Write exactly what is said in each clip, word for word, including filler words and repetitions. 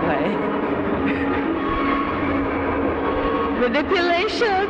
way. Manipulation.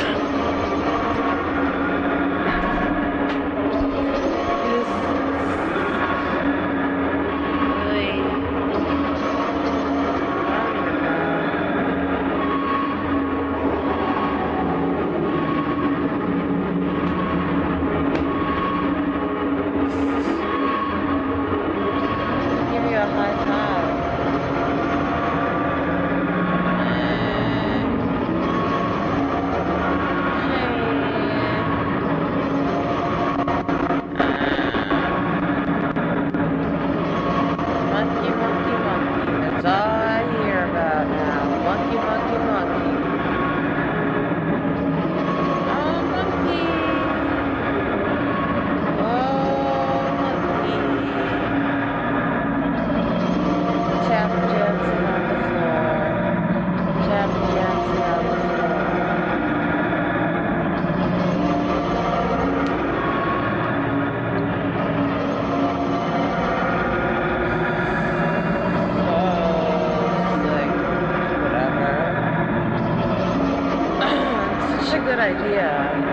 Good idea.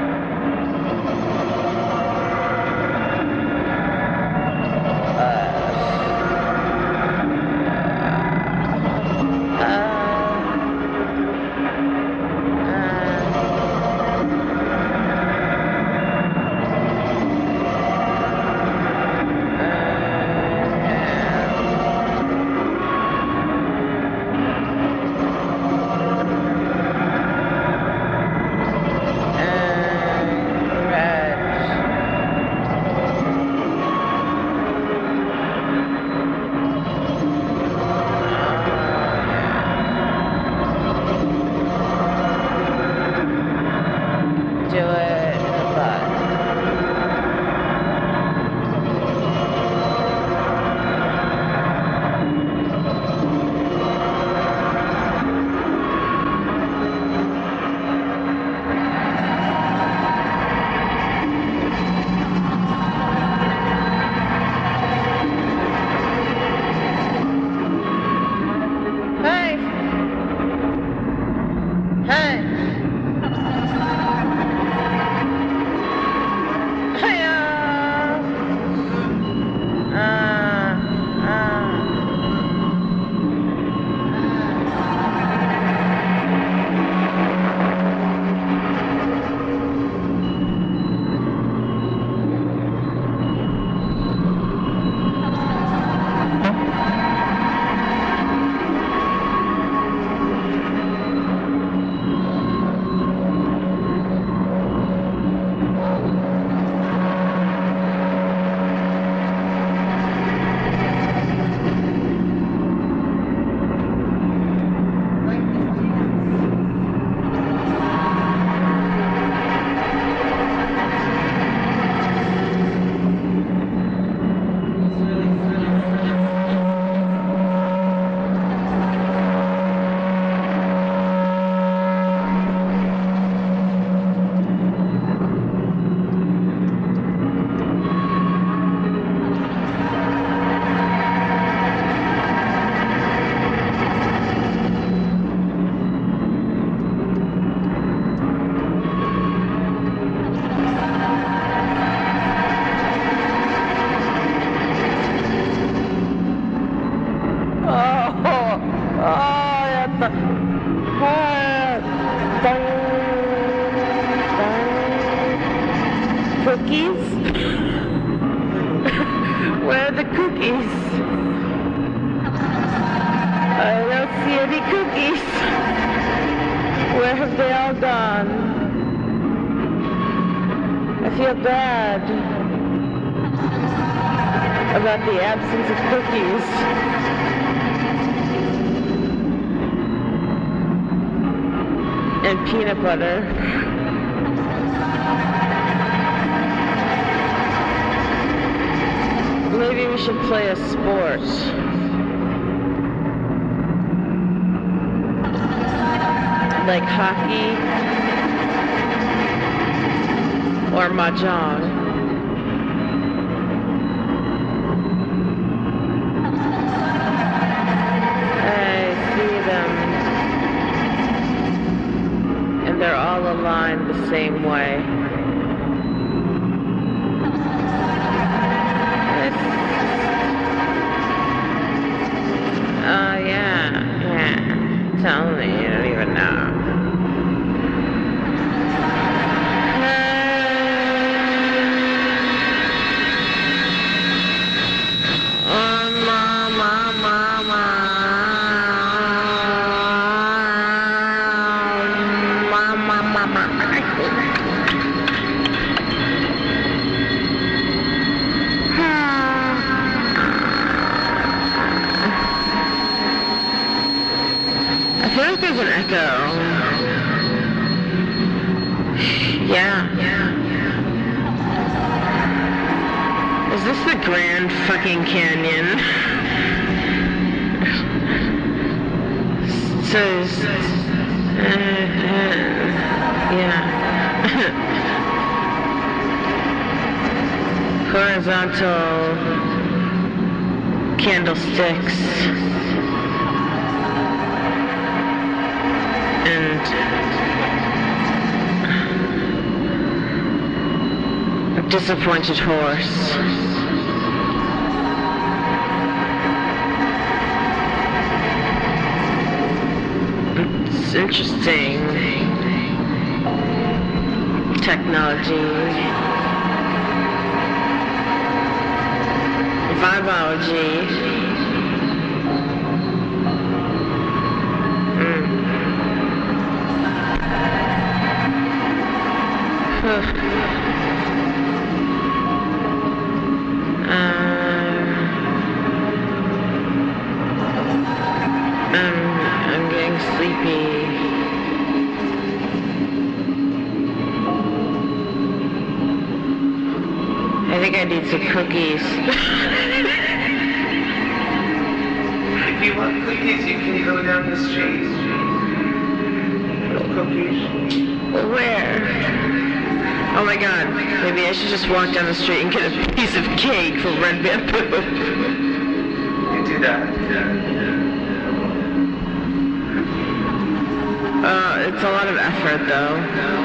Cookies? Where are the cookies? I don't see any cookies. Where have they all gone? I feel bad about the absence of cookies. And peanut butter. Maybe we should play a sport. Like hockey or mahjong. And same way. It's, oh yeah, yeah. Tell me, you don't even know. I feel like there's an echo. Yeah. Is this the Grand fucking Canyon? So, uh, uh, yeah. Horizontal candlesticks. And a disappointed horse. It's interesting. Technology. Vibology. Mm. uh, I'm, I'm getting sleepy. I think I need some cookies. If you want cookies, you can go down the street. Cookies. Where? Oh my god, maybe I should just walk down the street and get a piece of cake from Red Bamboo. You do that. Uh, it's a lot of effort though.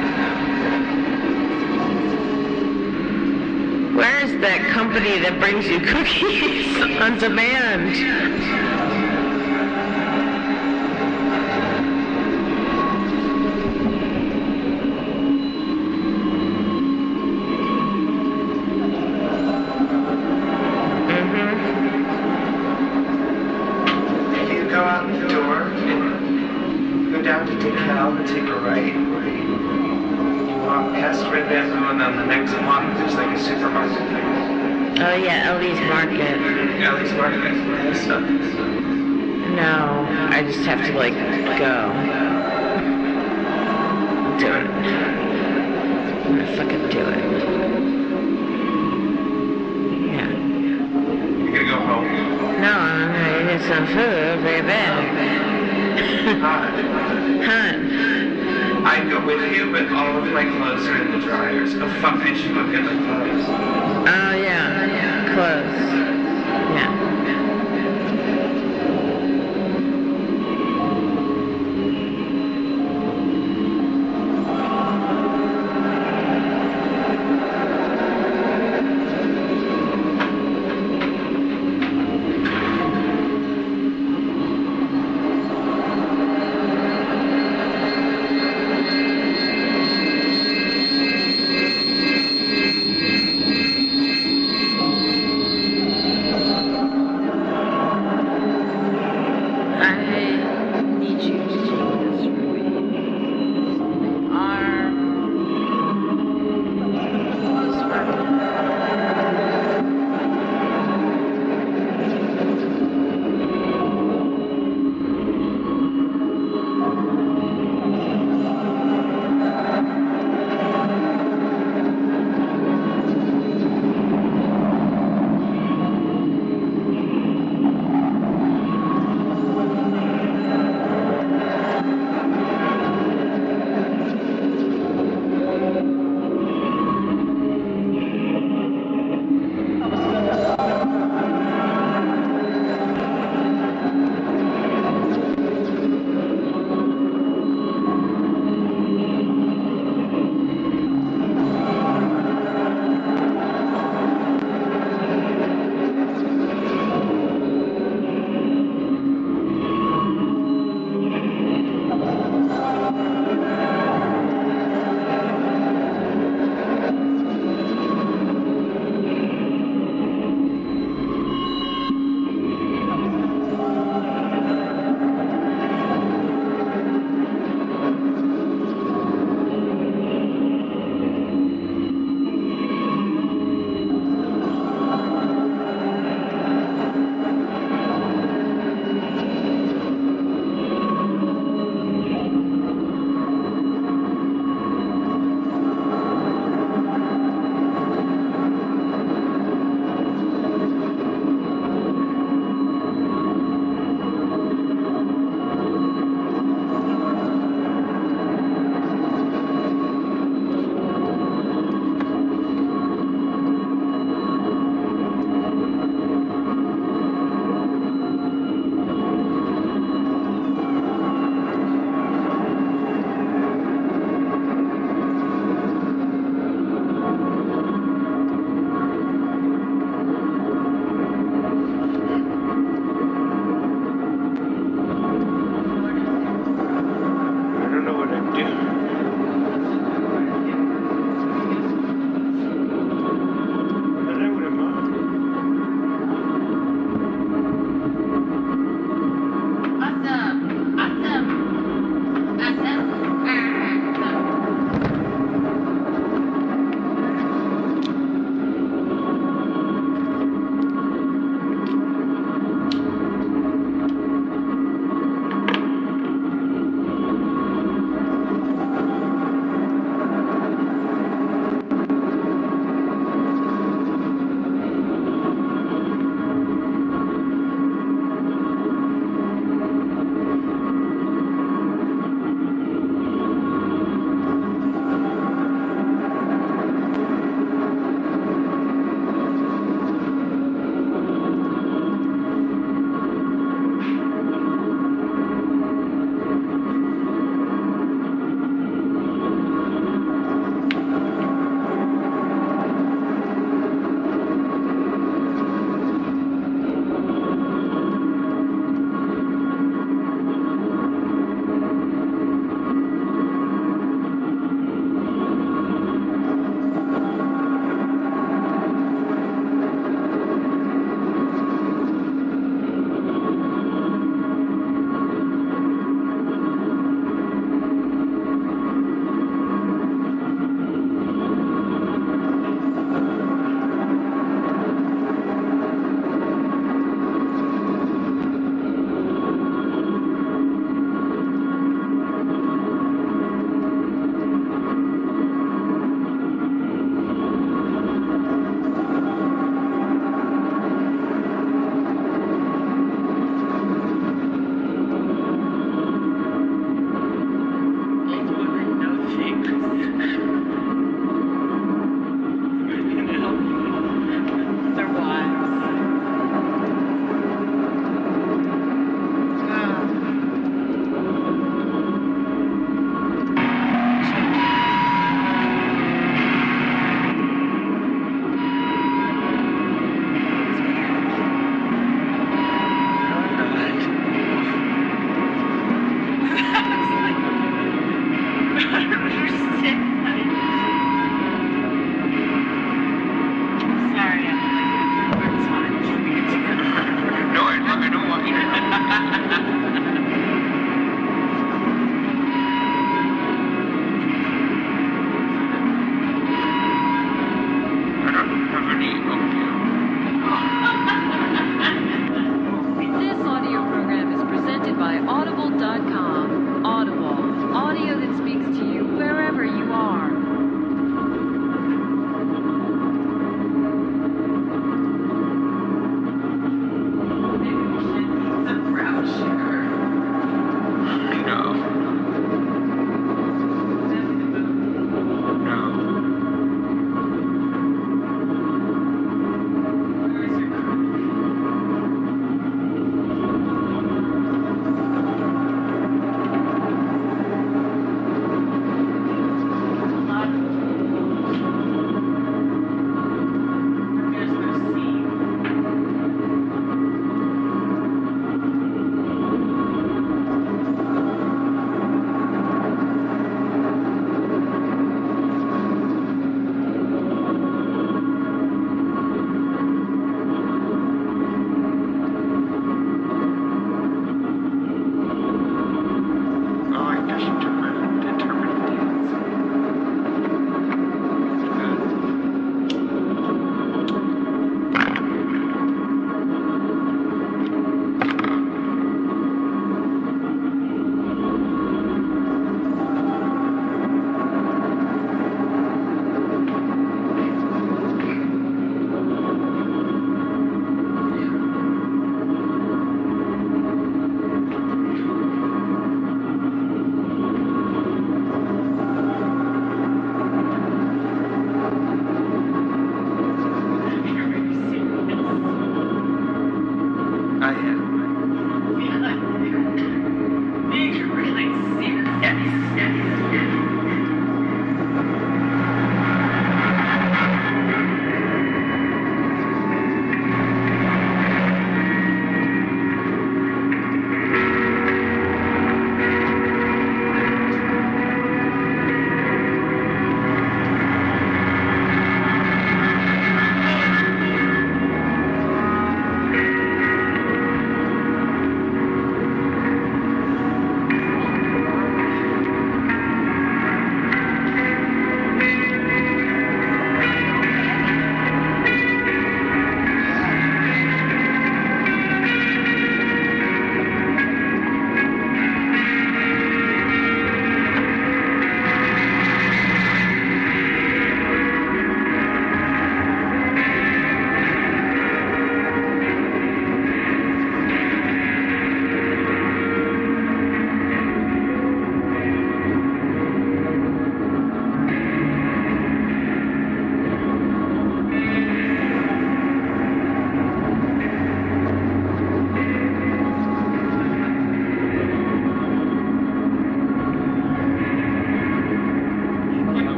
Where is that company that brings you cookies on demand? Oh yeah, Ellie's Market. Ellie's Market. Stuff. No, I just have to like go. Do it. I'm gonna fucking do it. Yeah. You're gonna go home? No, I'm gonna get some food, baby. Hot. Hot. I'd go with you, but all of my clothes are in the dryers. Oh fuck, I should go get my clothes. Oh yeah, clothes. Yeah.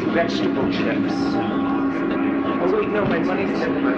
vegetable chips. Oh wait, no, my money's in my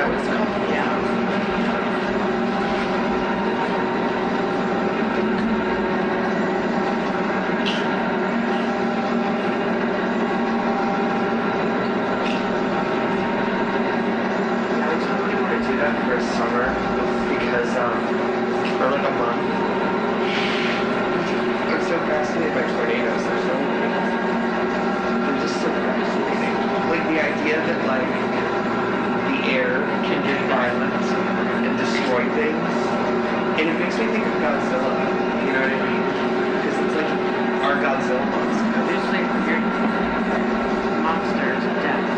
what it's called? Yeah. I totally want to do that for summer because, um, for like a month, I'm so fascinated by tornadoes. There's no, they're just so fascinating. Like the idea that like the air can get violent and destroy things, and it makes me think of Godzilla. You know what I mean? Because it's like our Godzilla monster. There's like weird monsters of death.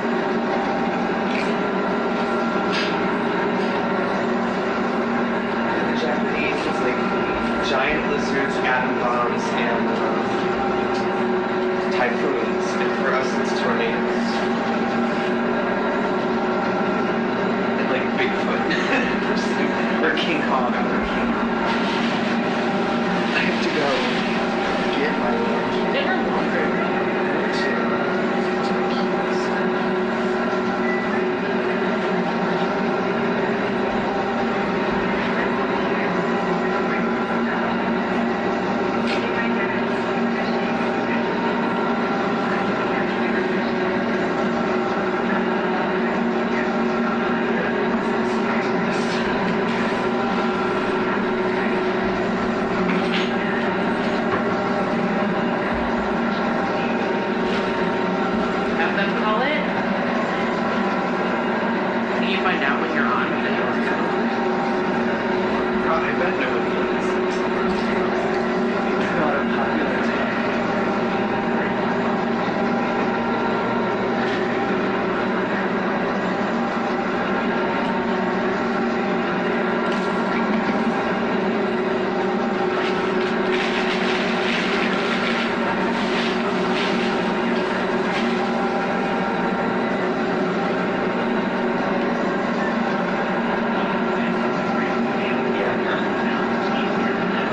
In the Japanese, it's like giant lizards, atom bombs, and um, typhoons. And for us, it's tornadoes. And like Bigfoot. Or King Kong. I have to go get my lunch. They're longer. Have them call it. Can you find out when you're on? Oh, I bet nobody is. It's not a popular time. Yeah.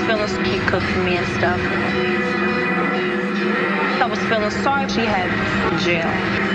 feeling he cooked for me and stuff. I was feeling sorry she had in jail.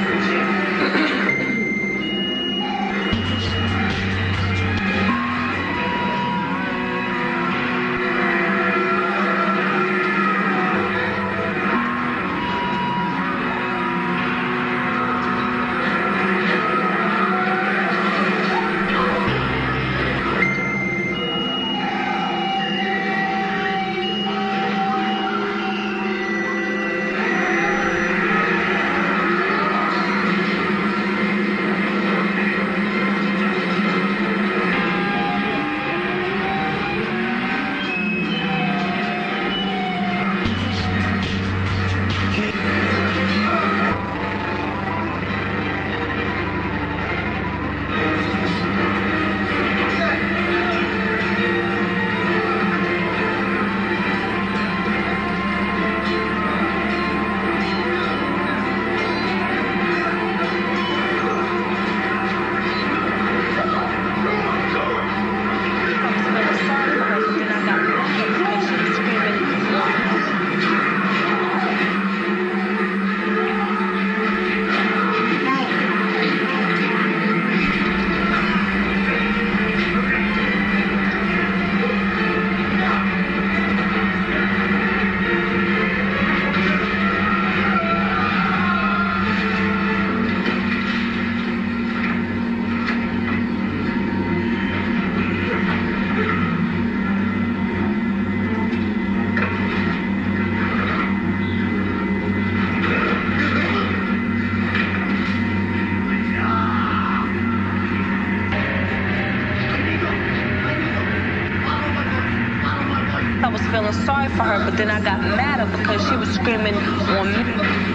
Sorry for her, but then I got mad at her because she was screaming on me.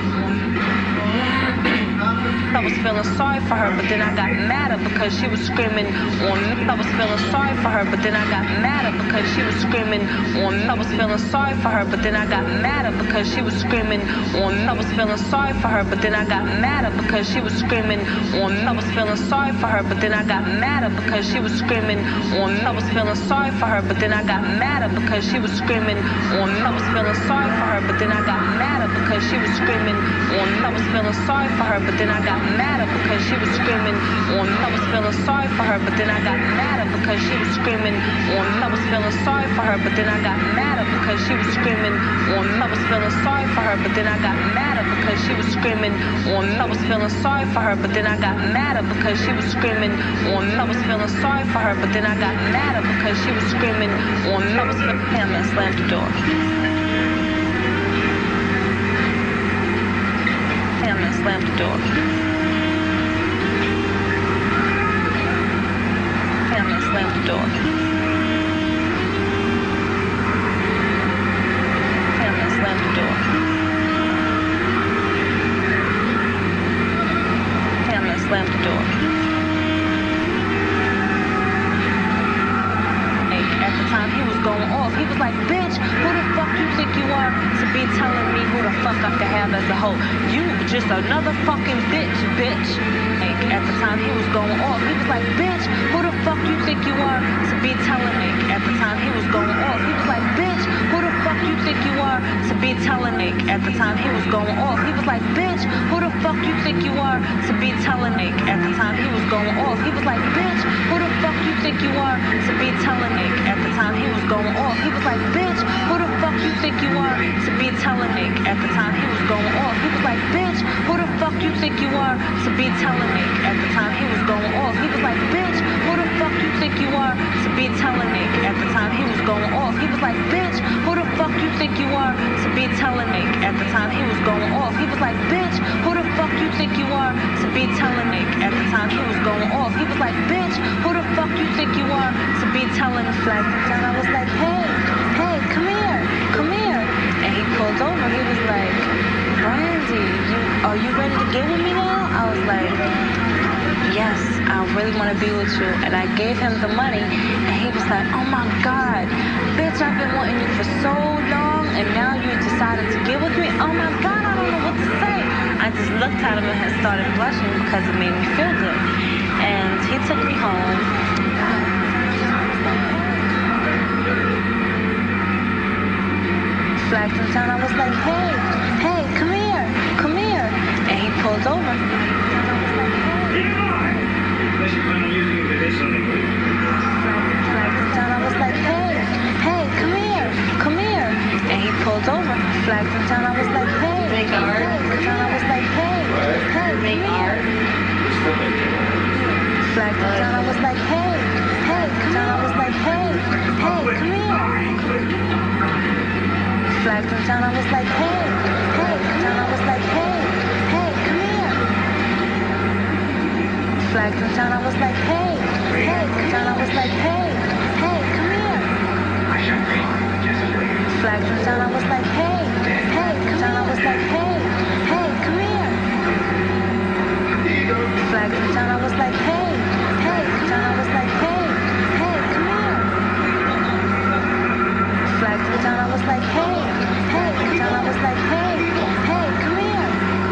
I was feeling sorry for her, but then I got mad at her because she was screaming on me. I was feeling sorry for her, but then I got mad at her because she was screaming on me. I was feeling sorry for her, but then I got mad at her because she was screaming on me. I was feeling sorry for her, but then I got mad at her because she was screaming on me. I was feeling sorry for her, but then I got mad at her because she was screaming on me. I was feeling sorry for her, but then I got mad at her because she was screaming on me. I was feeling sorry for her, but then I got mad at her because she was screaming on me. I was feeling sorry for her, but then I got mad at her because she was screaming on me. I was feeling sorry for her, but then I got mad at her because she was screaming on me. I was feeling sorry for her, but then I got mad at her because she was screaming on me. I was feeling sorry for her, but then I got mad at her because she was screaming on me. I was feeling sorry for her, but then I got mad at her because she was screaming on me. I was feeling sorry for her, but then I got mad at her because she was screaming on me. I was feeling him and slammed the door. Him and slammed the door. Slammed the door. Hammer slammed the door. Hammer slammed the door. At the time he was going off, he was like, bitch, who the fuck you think you are to be telling me who the fuck I can have as a hoe? You just another fucking bitch, bitch. At the time he was going off, he was like, bitch, who the fuck you think you are to be telling me? At the time he was going off, he was like, bitch, who the fuck you think you are to be telling me? At the time he was going off, he was like, bitch, who the fuck you think you are to be telling me? At the time he was going off, he was like, bitch, who the fuck you think you are to be telling me? At the time he was going off, he was like, bitch, who the fuck you think you are to be telling me? At the time he was going off, he was like, bitch, who the fuck you think you are to be telling me? At the time he was going off, he was like, bitch, who the fuck you think you are to be telling me? At the time he was going off, he was like, bitch, who the fuck you think you are to be telling me? At the time he was going off, he was like, bitch, who the fuck you think you are to be telling me? At the time he was going off, he was like, bitch, who the fuck you think you are to be telling me? And I was like, hey, hey, come here, come here. And he pulled over, he was like, Brandy, you, are you ready to get with me now? I was like, yes, I really want to be with you. And I gave him the money, and he was like, oh my God, bitch, I've been wanting you for so long, and now you decided to get with me? Oh my God, I don't know what to say. I just looked at him and had started blushing because it made me feel good. And he took me home. Flags in town, I was like, hey, hey, come here, come here. And he pulled over. Unless you plan on using it for this something good. Flags in town, I was like, hey, hey, come here, come here. And he pulled over. Flags in town, I was like, hey, Make art. hey, town, I was like, hey, hey, Make art. Flags in town, I was like, hey, hey, come on, I was like, hey, hey, come here. Flags in town, I was like, hey, hey, town, I was like, hey, hey, come here. Flags in town, I was like, hey, hey, town, I was like, hey, hey, come here. Flags in town, I was like, hey, hey, town, I was like, hey, hey, come here. Flags in town, I was like, hey, hey, town, I was like, hey, hey, come here. Flags in town, I was like, hey, hey, town, I was like, hey, hey, come here.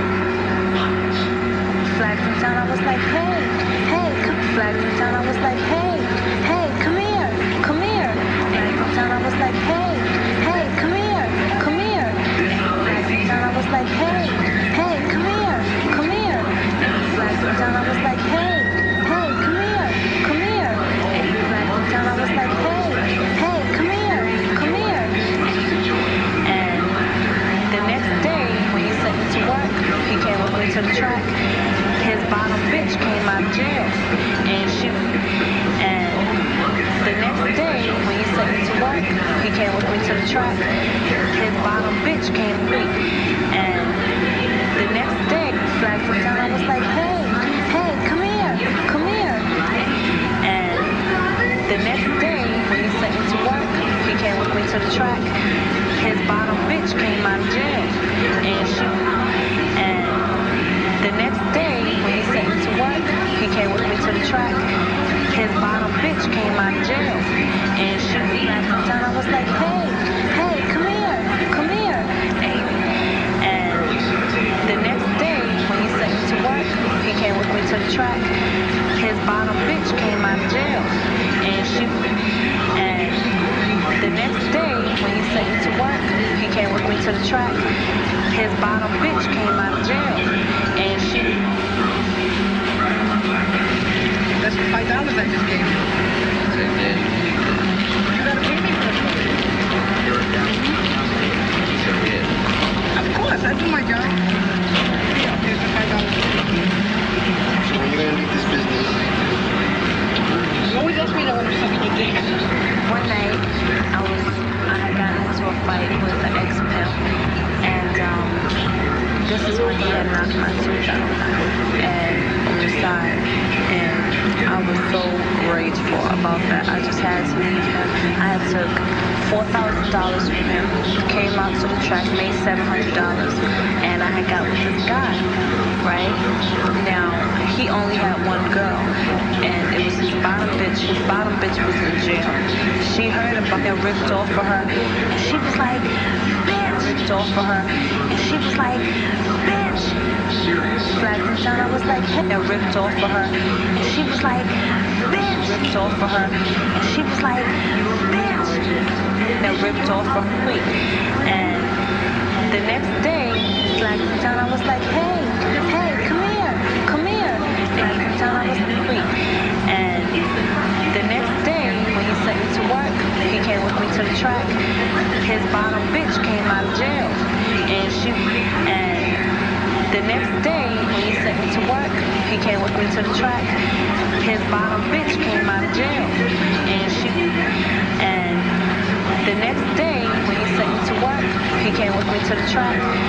Flags in town, I was like, hey, hey, come. Flags in town, I was like, hey, hey, come here, come here. Flags in town, I was like, hey, hey, come here, come here. Flags in town, I was like, hey, hey, come here, come here. Flags in town, I was like, hey, hey, come here, come here. Flags in town, I was like, hey, hey, come here, come here. And the next day, when he sent me to work, he came with me to the track. His bottom bitch came out of jail, and she. And the next day, when he sent me to work, he came with me to the track. His bottom bitch came with me, and the next day, Flags in town, I was like, hey, hey, come here, come here. And the next day, when he sent me to work, he came with me to the track. His bottom bitch came out of jail, and she. And the next day, when he sent me to work, he came with me to the track. His bottom bitch came out of jail, and she. Flags in town, I was like, hey, hey, come here, come here. And, and the next day, when he sent me to work, he came with me to the track. His bottom bitch came out of jail, and she. And the next day, when he sent me to work, he came with me to the track. His bottom bitch came out of jail, and she. That's the five dollars I just gave you. You gotta pay me for it. Of course, I do my job. Yeah, here's the five dollars. So when you gonna leave this business? You always ask me that when I'm sucking your dick. One night, I was, I had gotten into a fight with an ex-pimp, and um, this is when he had knocked my tooth out, and on the side, and I was so rageful about that. I just had to leave him. I had took four thousand dollars from him, came out to the track, made seven hundred dollars, and I had got with this guy, right? Now, he only had one girl, and it was his bottom bitch. His bottom bitch was in jail. She heard about that ripped off for her, and she was like, bitch, ripped off for her, and she was like, bitch. Flags in town, I was like, hey, that ripped off for her, and she was like, bitch, ripped off for her, and she was like, bitch, that ripped off for her. Wait, and the next day, Flags in town, I was like, hey, hey, come here, come here. Flags in town, I was like, wait, and the next day, when he sent me to work, he came with me to the track. His bottom bitch came out of jail, and she, and the next day, when he sent me to work, he came with me to the track. His bottom bitch came out of jail, and she, and the next day, when he sent me to work, he came with me to the track.